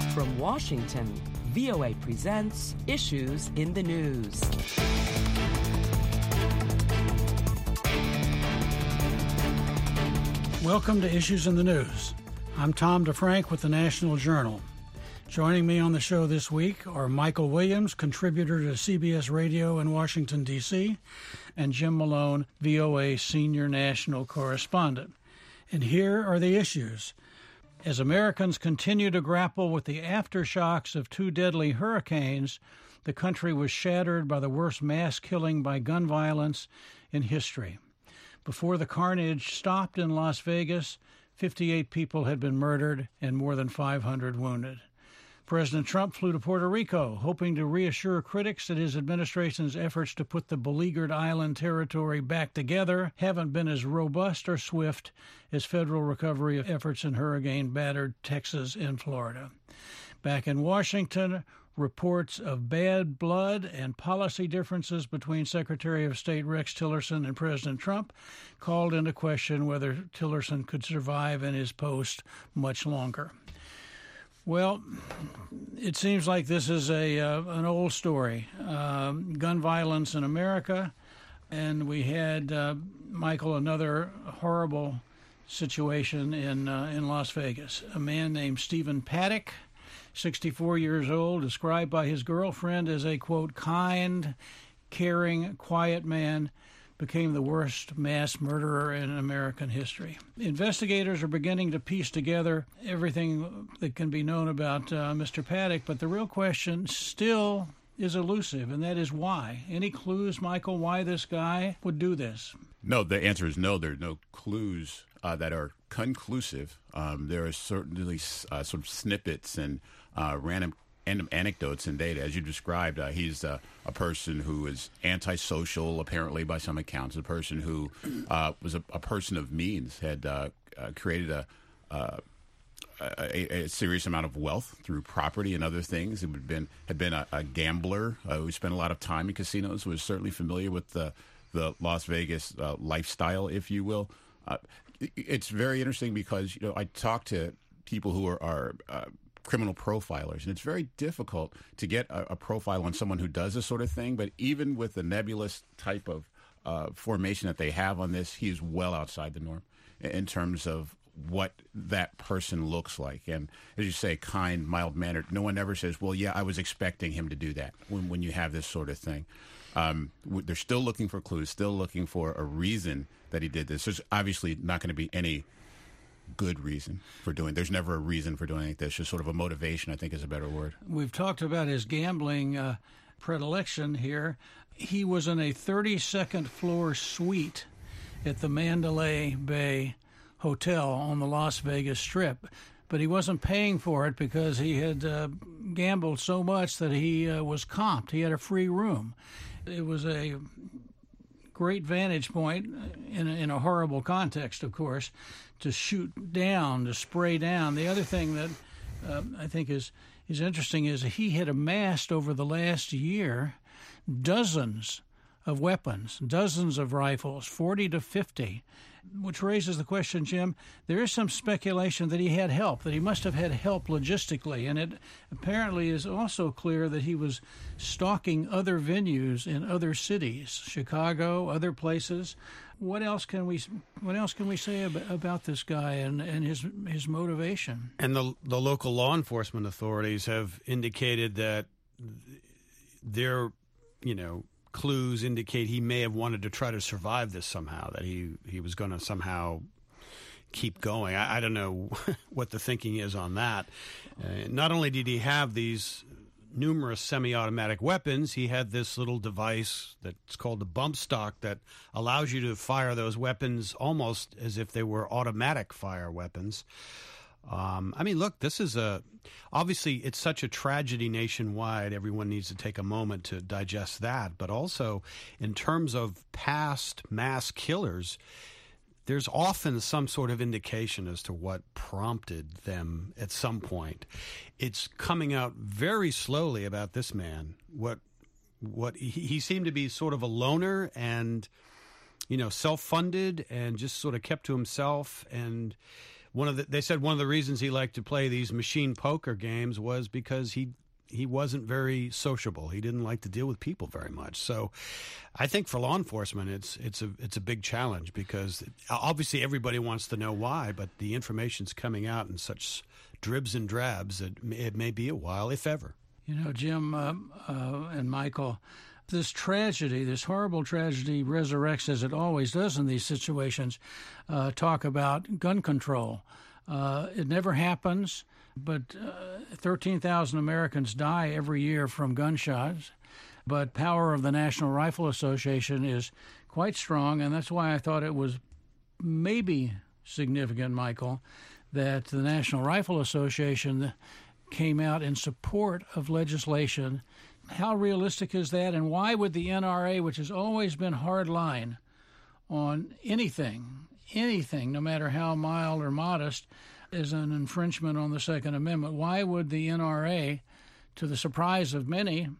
From Washington, VOA presents Issues in the News. Welcome to Issues in the News. I'm Tom DeFrank with the National Journal. Joining me on the show this week are Michael Williams, contributor to CBS Radio in Washington, D.C., and Jim Malone, VOA senior national correspondent. And here are the issues. As Americans continue to grapple with the aftershocks of two deadly hurricanes, the country was shattered by the worst mass killing by gun violence in history. Before the carnage stopped in Las Vegas, 58 people had been murdered and more than 500 wounded. President Trump flew to Puerto Rico, hoping to reassure critics that his administration's efforts to put the beleaguered island territory back together haven't been as robust or swift as federal recovery efforts in hurricane-battered Texas and Florida. Back in Washington, reports of bad blood and policy differences between Secretary of State Rex Tillerson and President Trump called into question whether Tillerson could survive in his post much longer. Well, it seems like this is an old story. Gun violence in America, and we had, Michael, another horrible situation in Las Vegas. A man named Stephen Paddock, 64 years old, described by his girlfriend as a, quote, kind, caring, quiet man, became the worst mass murderer in American history. Investigators are beginning to piece together everything that can be known about Mr. Paddock, but the real question still is elusive, and that is why. Any clues, Michael, why this guy would do this? No, the answer is no. There are no clues that are conclusive. There are certainly sort of snippets and random anecdotes and data. As you described, he's a person who is antisocial, apparently by some accounts, a person who was a person of means, had created a serious amount of wealth through property and other things. It had been a gambler who spent a lot of time in casinos, was certainly familiar with the Las Vegas lifestyle, if you will. It's very interesting because, you know, I talk to people who are criminal profilers, and it's very difficult to get a profile on someone who does this sort of thing. But even with the nebulous type of formation that they have on this, he's well outside the norm in terms of what that person looks like. And as you say, kind, mild-mannered. No one ever says, well, yeah, I was expecting him to do that when you have this sort of thing. They're still looking for clues, still looking for a reason that he did this. There's obviously not going to be any good reason for doing. There's never a reason for doing this. Just sort of a motivation, I think, is a better word. We've talked about his gambling predilection here. He was in a 32nd floor suite at the Mandalay Bay Hotel on the Las Vegas Strip, but he wasn't paying for it because he had gambled so much that he was comped. He had a free room. It was a great vantage point in a horrible context, of course, to shoot down, to spray down. The other thing that I think is interesting is he had amassed over the last year dozens of weapons, dozens of rifles, 40 to 50, which raises the question, Jim, there is some speculation that he had help, that he must have had help logistically, and it apparently is also clear that he was stalking other venues in other cities, Chicago, other places. What else can we say about this guy and his motivation? And the local law enforcement authorities have indicated that their, clues indicate he may have wanted to try to survive this somehow, that he was going to somehow keep going. I don't know what the thinking is on that. Not only did he have these numerous semi-automatic weapons, he had this little device that's called the bump stock that allows you to fire those weapons almost as if they were automatic fire weapons. Look, this is obviously it's such a tragedy nationwide. Everyone needs to take a moment to digest that. But also in terms of past mass killers, there's often some sort of indication as to what prompted them at some point. It's coming out very slowly about this man. What he seemed to be sort of a loner and, self-funded and just sort of kept to himself. And they said one of the reasons he liked to play these machine poker games was because he wasn't very sociable. He didn't like to deal with people very much. So I think for law enforcement, it's a big challenge because obviously everybody wants to know why, but the information's coming out in such dribs and drabs that it may be a while, if ever. You know, Jim and Michael, this tragedy, this horrible tragedy resurrects, as it always does in these situations, talk about gun control. It never happens, but 13,000 Americans die every year from gunshots. But power of the National Rifle Association is quite strong, and that's why I thought it was maybe significant, Michael, that the National Rifle Association came out in support of legislation. How realistic is that, and why would the NRA, which has always been hardline on anything, no matter how mild or modest, is an infringement on the Second Amendment, why would the NRA, to the surprise of many,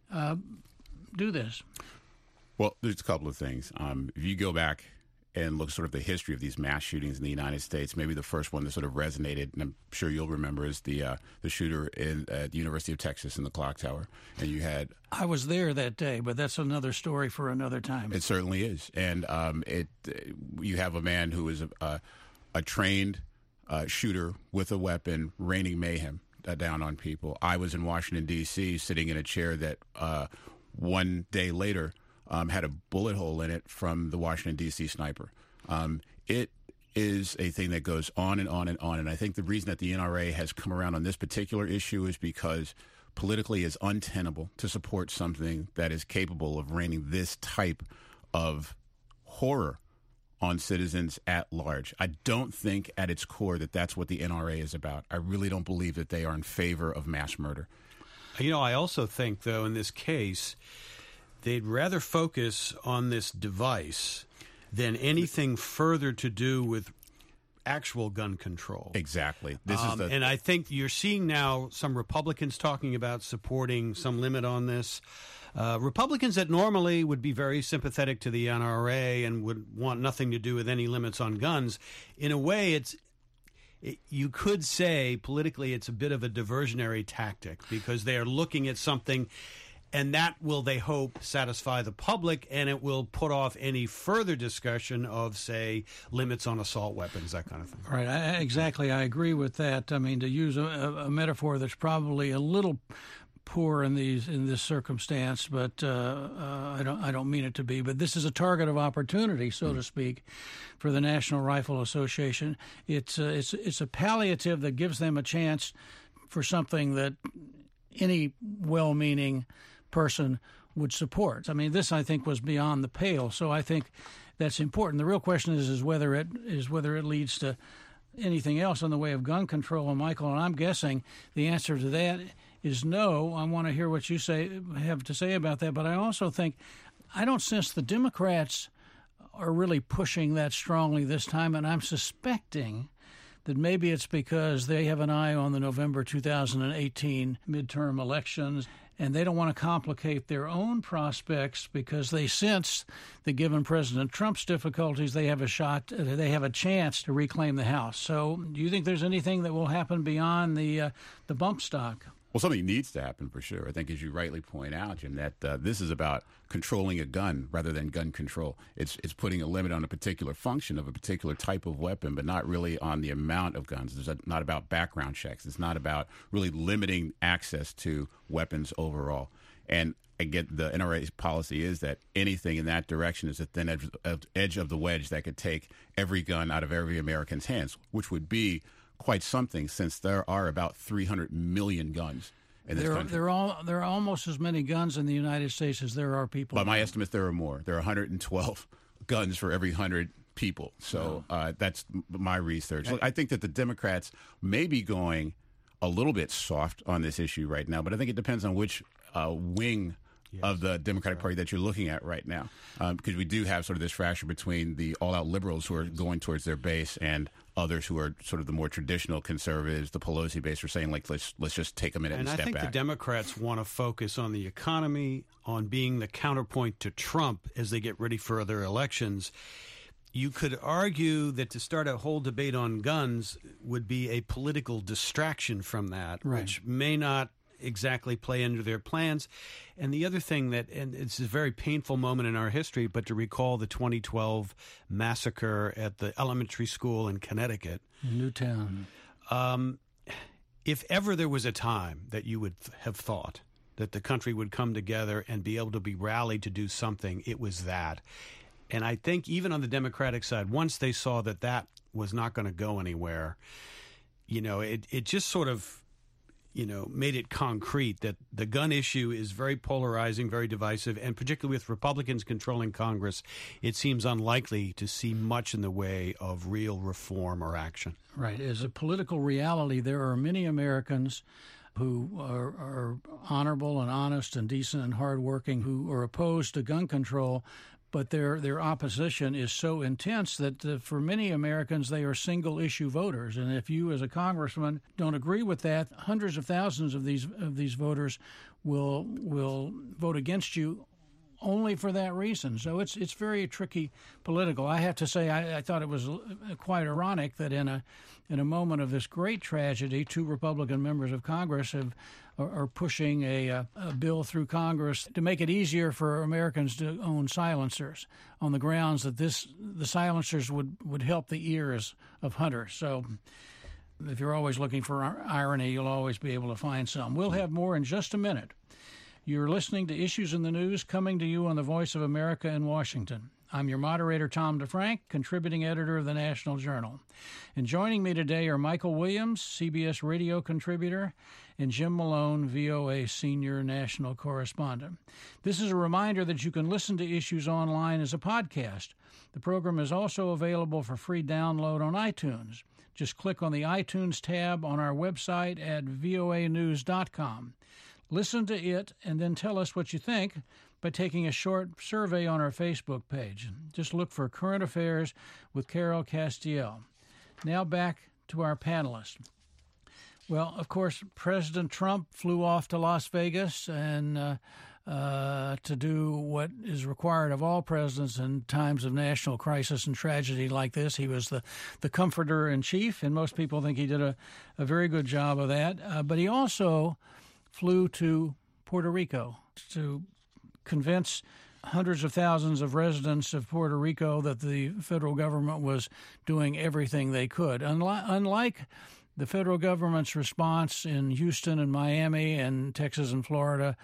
do this? Well, there's a couple of things. If you go back and look sort of the history of these mass shootings in the United States, maybe the first one that sort of resonated, and I'm sure you'll remember, is the shooter at the University of Texas in the clock tower. And you had... I was there that day, but that's another story for another time. It certainly is. And you have a man who is a trained shooter with a weapon raining mayhem down on people. I was in Washington, D.C., sitting in a chair that one day later had a bullet hole in it from the Washington, D.C. sniper. It is a thing that goes on and on and on. And I think the reason that the NRA has come around on this particular issue is because politically it's untenable to support something that is capable of raining this type of horror on citizens at large. I don't think at its core that that's what the NRA is about. I really don't believe that they are in favor of mass murder. You know, I also think, though, in this case, they'd rather focus on this device than anything further to do with actual gun control. Exactly. And I think you're seeing now some Republicans talking about supporting some limit on this. Republicans that normally would be very sympathetic to the NRA and would want nothing to do with any limits on guns, in a way, you could say politically it's a bit of a diversionary tactic because they are looking at something, and that will, they hope, satisfy the public, and it will put off any further discussion of, say, limits on assault weapons, that kind of thing. Right, exactly. I agree with that. I mean, to use a metaphor that's probably a little poor in this circumstance, but I don't mean it to be. But this is a target of opportunity, so to speak, for the National Rifle Association. It's a palliative that gives them a chance for something that any well-meaning person would support. I mean, this I think was beyond the pale, so I think that's important. The real question is whether it leads to anything else in the way of gun control. And Michael, and I'm guessing the answer to that is no. I want to hear what you have to say about that. But I also think I don't sense the Democrats are really pushing that strongly this time, and I'm suspecting that maybe it's because they have an eye on the November 2018 midterm elections, and they don't want to complicate their own prospects because they sense that given President Trump's difficulties, they have a chance to reclaim the House. So do you think there's anything that will happen beyond the bump stock? Well, something needs to happen for sure. I think, as you rightly point out, Jim, that this is about controlling a gun rather than gun control. It's putting a limit on a particular function of a particular type of weapon, but not really on the amount of guns. It's not about background checks. It's not about really limiting access to weapons overall. And again, the NRA's policy is that anything in that direction is a thin edge of the wedge that could take every gun out of every American's hands, which would be quite something, since there are about 300 million guns in this country. There are almost as many guns in the United States as there are people. By my estimates, there are more. There are 112 guns for every 100 people. So that's my research. Look, I think that the Democrats may be going a little bit soft on this issue right now, but I think it depends on which wing of the Democratic Party that you're looking at right now, because we do have sort of this fracture between the all-out liberals who are going towards their base and others who are sort of the more traditional conservatives, the Pelosi base, are saying, like, let's just take a minute and step back. And I think the Democrats want to focus on the economy, on being the counterpoint to Trump as they get ready for other elections. You could argue that to start a whole debate on guns would be a political distraction from that, which may not exactly play into their plans. And the other thing that, and it's a very painful moment in our history, but to recall the 2012 massacre at the elementary school in Connecticut. Newtown. If ever there was a time that you would have thought that the country would come together and be able to be rallied to do something, it was that. And I think even on the Democratic side, once they saw that that was not going to go anywhere, it just sort of, made it concrete that the gun issue is very polarizing, very divisive, and particularly with Republicans controlling Congress, it seems unlikely to see much in the way of real reform or action. Right. As a political reality, there are many Americans who are honorable and honest and decent and hardworking who are opposed to gun control, but their opposition is so intense that for many Americans, they are single-issue voters. And if you, as a congressman, don't agree with that, hundreds of thousands of these voters will vote against you only for that reason. So it's very tricky political. I have to say, I thought it was quite ironic that in a moment of this great tragedy, two Republican members of Congress are pushing a bill through Congress to make it easier for Americans to own silencers on the grounds that the silencers would help the ears of hunters. So if you're always looking for irony, you'll always be able to find some. We'll have more in just a minute. You're listening to Issues in the News, coming to you on the Voice of America in Washington. I'm your moderator, Tom DeFrank, contributing editor of the National Journal. And joining me today are Michael Williams, CBS radio contributor, and Jim Malone, VOA senior national correspondent. This is a reminder that you can listen to Issues online as a podcast. The program is also available for free download on iTunes. Just click on the iTunes tab on our website at voanews.com. Listen to it and then tell us what you think by taking a short survey on our Facebook page. Just look for Current Affairs with Carol Castiel. Now back to our panelists. Well, of course, President Trump flew off to Las Vegas and to do what is required of all presidents in times of national crisis and tragedy like this. He was the comforter in chief, and most people think he did a very good job of that. But he also flew to Puerto Rico to convince hundreds of thousands of residents of Puerto Rico that the federal government was doing everything they could. Unlike the federal government's response in Houston and Miami and Texas and Florida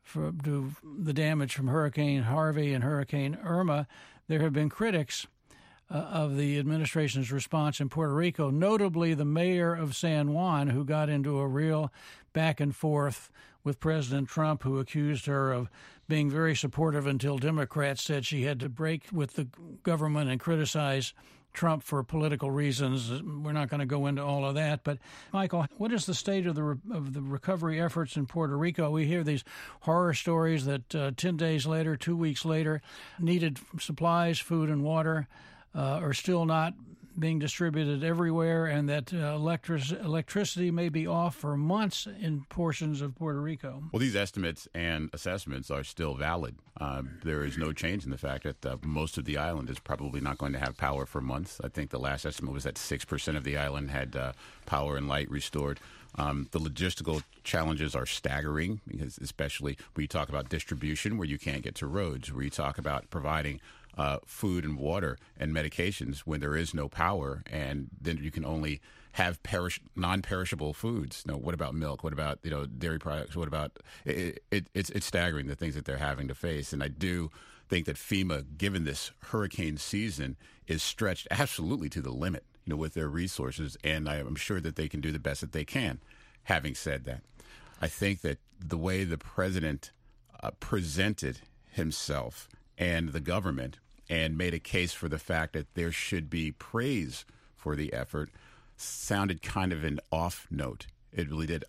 to the damage from Hurricane Harvey and Hurricane Irma, there have been critics of the administration's response in Puerto Rico, notably the mayor of San Juan, who got into a real back and forth with President Trump, who accused her of being very supportive until Democrats said she had to break with the government and criticize Trump for political reasons. We're not going to go into all of that. But, Michael, what is the state of the recovery efforts in Puerto Rico? We hear these horror stories that 10 days later, 2 weeks later, needed supplies, food and water, are still not being distributed everywhere, and that electricity may be off for months in portions of Puerto Rico. Well, these estimates and assessments are still valid. There is no change in the fact that most of the island is probably not going to have power for months. I think the last estimate was that 6% of the island had power and light restored. The logistical challenges are staggering, because especially when you talk about distribution, where you can't get to roads, where you talk about providing food and water and medications when there is no power, and then you can only have non-perishable foods. What about milk? What about dairy products? What about it's staggering, the things that they're having to face. And I do think that FEMA, given this hurricane season, is stretched absolutely to the limit, with their resources, and I'm sure that they can do the best that they can. Having said that, I think that the way the president presented himself and the government and made a case for the fact that there should be praise for the effort sounded kind of an off note. It really did.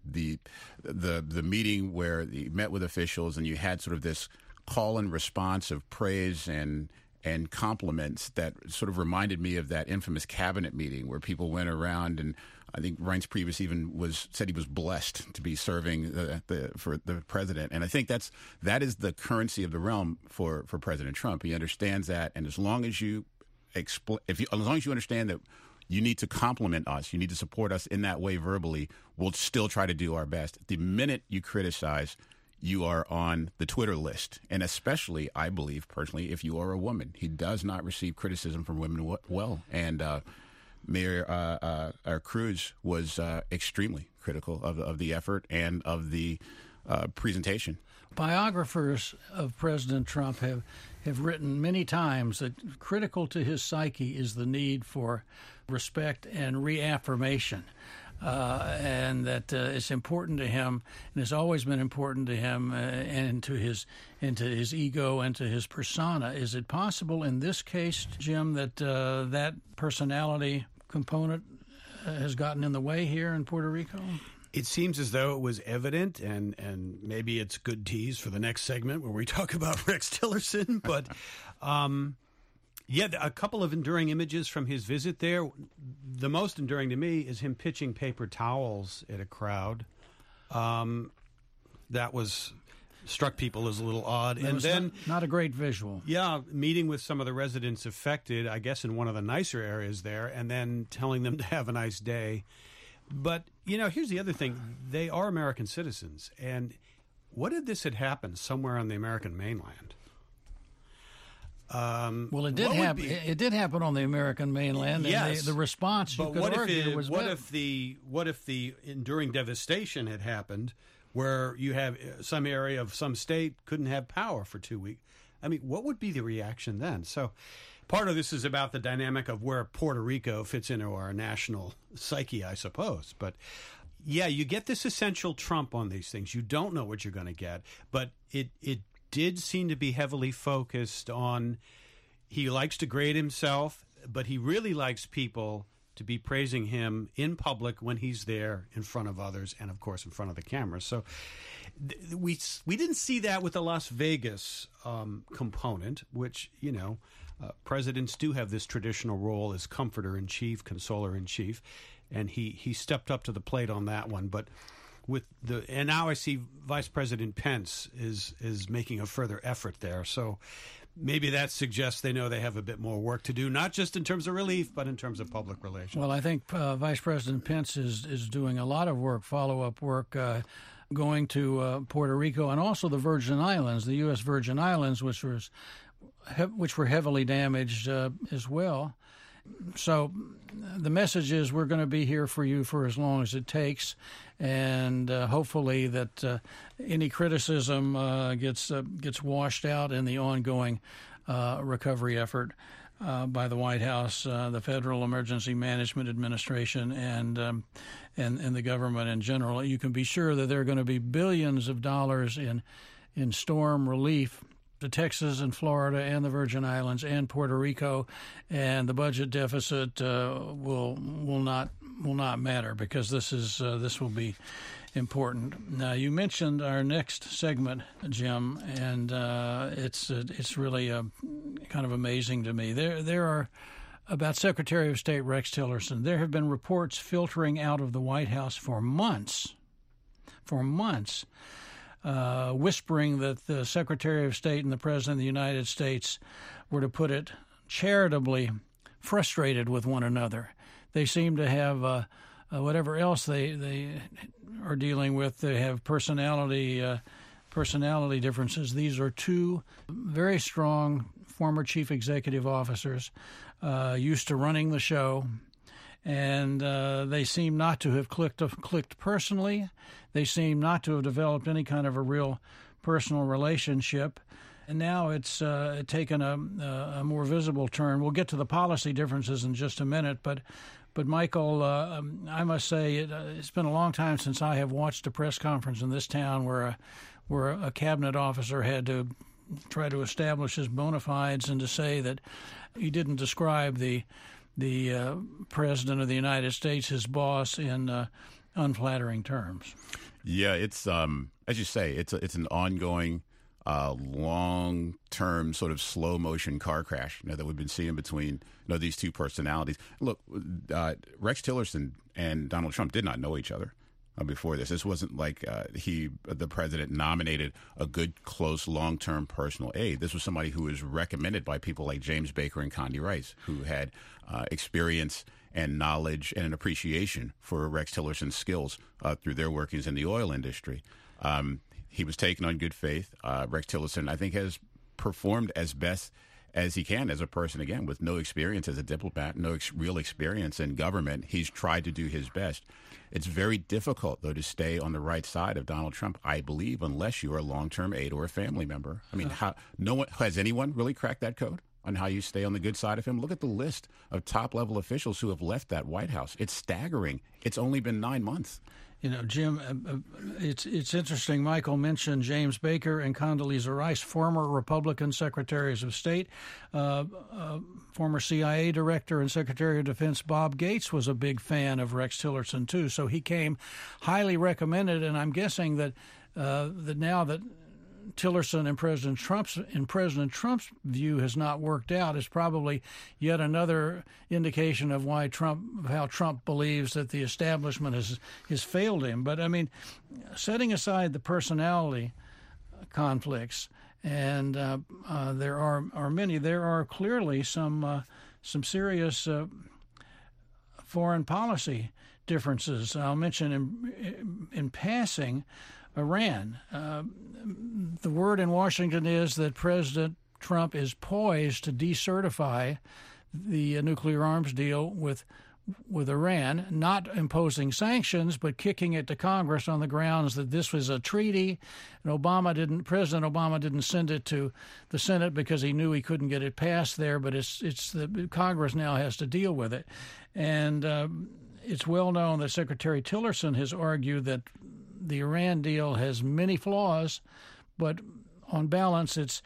The meeting where he met with officials and you had sort of this call and response of praise and compliments that sort of reminded me of that infamous cabinet meeting where people went around, and I think Reince Priebus even said he was blessed to be serving for the president. And I think that is the currency of the realm for President Trump. He understands that, and as long as you as long as you understand that you need to compliment us, you need to support us in that way verbally, we'll still try to do our best. The minute you criticize, you are on the Twitter list. And especially, I believe, personally, if you are a woman. He does not receive criticism from women well. And Mayor Cruz was extremely critical of the effort and of the presentation. Biographers of President Trump have written many times that critical to his psyche is the need for respect and reaffirmation. And that it's important to him, and has always been important to him, and to his ego and to his persona. Is it possible in this case, Jim, that that personality component has gotten in the way here in Puerto Rico? It seems as though it was evident, and maybe it's good tease for the next segment where we talk about Rex Tillerson. But yeah, a couple of enduring images from his visit there. The most enduring to me is him pitching paper towels at a crowd. That struck people as a little odd. And then not a great visual. Yeah, meeting with some of the residents affected, I guess in one of the nicer areas there, and then telling them to have a nice day. But, here's the other thing. They are American citizens. And what if this had happened somewhere on the American mainland? Well, it did happen. It did happen on the American mainland. Yes, and the response you could argue was what if the enduring devastation had happened, where you have some area of some state couldn't have power for 2 weeks? I mean, what would be the reaction then? So, part of this is about the dynamic of where Puerto Rico fits into our national psyche, I suppose. But yeah, you get this essential Trump on these things. You don't know what you're going to get, but it did seem to be heavily focused on, he likes to grade himself, but he really likes people to be praising him in public when he's there in front of others and, of course, in front of the cameras. So we didn't see that with the Las Vegas component, which, presidents do have this traditional role as comforter-in-chief, consoler-in-chief, and he stepped up to the plate on that one. But and now I see Vice President Pence is making a further effort there. So maybe that suggests they know they have a bit more work to do, not just in terms of relief, but in terms of public relations. Well, I think Vice President Pence is doing a lot of work, follow-up work, going to Puerto Rico and also the Virgin Islands, the U.S. Virgin Islands, which were heavily damaged as well. So the message is we're going to be here for you for as long as it takes, and hopefully that any criticism gets washed out in the ongoing recovery effort by the White House, the Federal Emergency Management Administration, and the government in general. You can be sure that there are going to be billions of dollars in storm relief to Texas and Florida and the Virgin Islands and Puerto Rico, and the budget deficit will not matter, because this will be important. Now, you mentioned our next segment, Jim, and it's really kind of amazing to me. There are about Secretary of State Rex Tillerson. There have been reports filtering out of the White House for months. Whispering that the Secretary of State and the President of the United States were, to put it charitably, frustrated with one another. They seem to have whatever else they are dealing with. They have personality differences. These are two very strong former chief executive officers used to running the show, and they seem not to have clicked personally. They seem not to have developed any kind of a real personal relationship. And now it's taken a more visible turn. We'll get to the policy differences in just a minute, but Michael, I must say it's been a long time since I have watched a press conference in this town where a cabinet officer had to try to establish his bona fides and to say that he didn't describe the President of the United States, his boss, in unflattering terms. Yeah, it's as you say, it's an ongoing, long-term sort of slow-motion car crash that we've been seeing between these two personalities. Look, Rex Tillerson and Donald Trump did not know each other. before this. This wasn't like the president nominated a good, close, long-term personal aide. This was somebody who was recommended by people like James Baker and Condi Rice, who had experience and knowledge and an appreciation for Rex Tillerson's skills through their workings in the oil industry. He was taken on good faith. Rex Tillerson, I think, has performed as best as he can as a person, again, with no experience as a diplomat, no real experience in government. He's tried to do his best. It's very difficult, though, to stay on the right side of Donald Trump, I believe, unless you are a long-term aide or a family member. I mean, has anyone really cracked that code on how you stay on the good side of him? Look at the list of top-level officials who have left that White House. It's staggering. It's only been 9 months. You know, Jim, it's interesting. Michael mentioned James Baker and Condoleezza Rice, former Republican secretaries of state. Former CIA director and Secretary of Defense Bob Gates was a big fan of Rex Tillerson, too. So he came highly recommended, and I'm guessing that now that Tillerson in President Trump's view has not worked out is probably yet another indication of how Trump believes that the establishment has failed him. But I mean, setting aside the personality conflicts, and there are many, there are clearly some serious foreign policy differences. I'll mention in passing Iran. The word in Washington is that President Trump is poised to decertify the nuclear arms deal with Iran, not imposing sanctions, but kicking it to Congress on the grounds that this was a treaty, and President Obama didn't send it to the Senate because he knew he couldn't get it passed there, but it's the Congress now has to deal with it. And it's well known that Secretary Tillerson has argued that the Iran deal has many flaws, but on balance, it's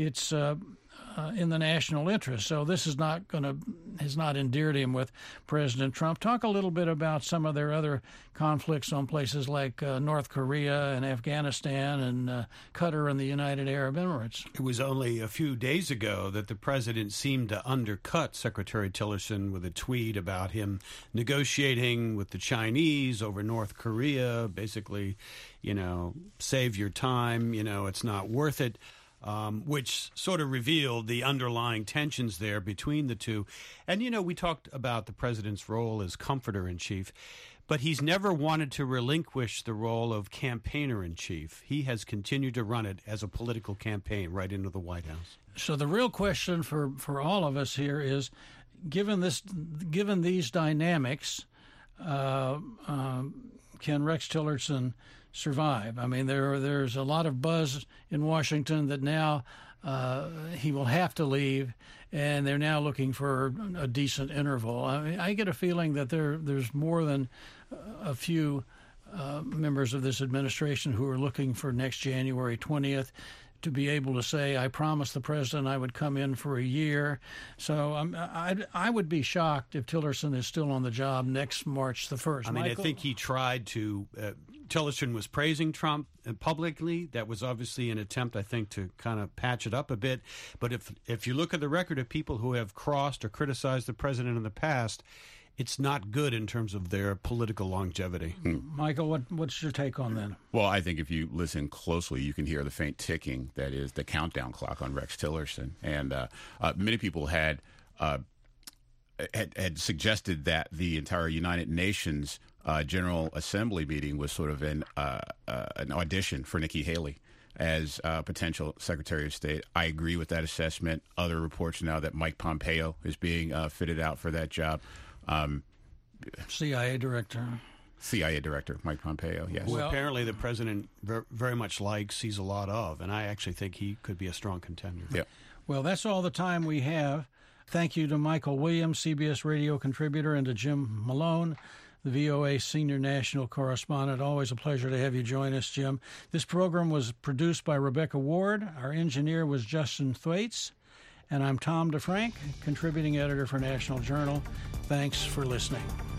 in the national interest. So this has not endeared him with President Trump. Talk a little bit about some of their other conflicts on places like North Korea and Afghanistan and Qatar and the United Arab Emirates. It was only a few days ago that the president seemed to undercut Secretary Tillerson with a tweet about him negotiating with the Chinese over North Korea, basically, save your time, it's not worth it. Which sort of revealed the underlying tensions there between the two. And, we talked about the president's role as comforter-in-chief, but he's never wanted to relinquish the role of campaigner-in-chief. He has continued to run it as a political campaign right into the White House. So the real question for all of us here is, given these dynamics, can Rex Tillerson survive? I mean, there's a lot of buzz in Washington that now he will have to leave, and they're now looking for a decent interval. I mean, I get a feeling that there's more than a few members of this administration who are looking for next January 20th to be able to say, I promised the president I would come in for a year. So I would be shocked if Tillerson is still on the job next March the 1st. I mean, Michael? I think he tried to Tillerson was praising Trump publicly. That was obviously an attempt, I think, to kind of patch it up a bit. But if you look at the record of people who have crossed or criticized the president in the past, it's not good in terms of their political longevity. Michael, what's your take on that? Well, I think if you listen closely, you can hear the faint ticking that is the countdown clock on Rex Tillerson. And many people had suggested that the entire United Nations General Assembly meeting was sort of an audition for Nikki Haley as potential Secretary of State. I agree with that assessment. Other reports now that Mike Pompeo is being fitted out for that job. CIA director Mike Pompeo, yes. Well, apparently the president very much sees a lot of, and I actually think he could be a strong contender. Yep. Well, that's all the time we have. Thank you to Michael Williams, CBS Radio contributor, and to Jim Malone, the VOA senior national correspondent. Always a pleasure to have you join us, Jim. This program was produced by Rebecca Ward. Our engineer was Justin Thwaites. And I'm Tom DeFrank, contributing editor for National Journal. Thanks for listening.